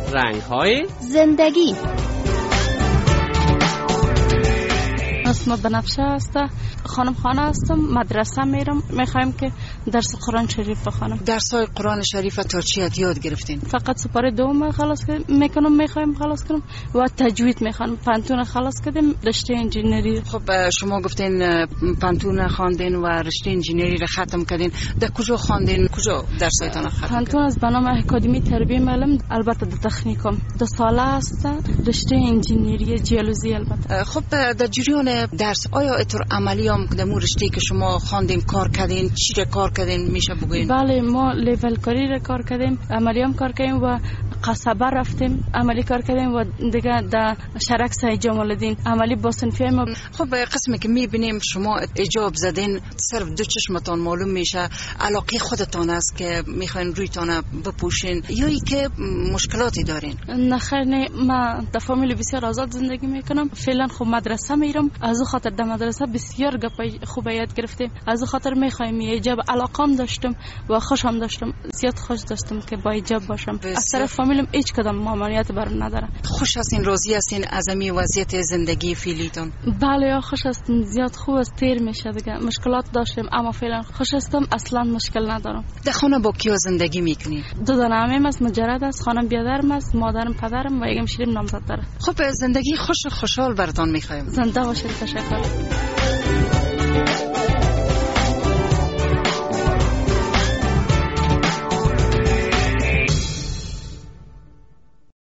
رنگ‌های زندگی. اسم بنفشه است، خانم خانه هستم، مدرسه میرم، میخوایم که درس قرآن شریف بخونم. درسای قرآن شریف تا چی یاد گرفتین؟ فقط سپاره دوم خلاص میکنم، میخوایم خلاص کنم و تجوید میخوام. پنتون خلاص کردیم، رشته انجینری. خب شما گفتین پنتون خواندین و رشته انجینری رو ختم کردین. در کجا خواندین؟ کجا درسایتان ختم کردین؟ پنتون از بنام اکادمی تربیت معلم، البته در تکنیکم 2 ساله است، رشته انجینری جیولوژی. البته خب در جریان درس آیا اتر عملی هم در رشته که شما خواندین کار کردین؟ چی را کار کردین میشه بگوین؟ بله، ما لیول کاری را کار کردیم، عملی هم کار کردیم و قصبه رفتیم عملی کار کردیم و دیگه در شرک سید جمال الدین عملی با صنفی ما. خب قسمی که میبینیم شما اجاب زدین، صرف 2 چشمتان معلوم میشه علاقه خودتان است که میخواین رویتان بپوشین یا ای که مشکلاتی دارین؟ نه خیر، نه، من در فامیل بسیار آزاد زندگی میکنم. فعلا خب مدرسه میرم، از خاطر در مدرسه بسیار گپ خوب یاد گرفتیم، از خاطر میخوایم ایجاب علاقم داشتم و خوشم داشتم، زیاد خوش داشتم که با ایجاب باشم. از طرف فامیلم هیچ کدام ممانعت برام نداره. خوش هستین، راضی هستین از این وضعیت زندگی فعلیتون؟ بله خوش هستم، زیاد خوب است، تیر میشه دیگه. مشکلات داشتم اما فعلا خوش هستم، اصلا مشکل ندارم. در خانه با کیا زندگی میکنین؟ 2 دانه عمیم است، مجرد است، خانم بیادرم است، مادرم پدرم و یکم شیریم نامزد داره. خب زندگی خوش و خوشحال براتون میخوایم. زنده باشید. تشکر.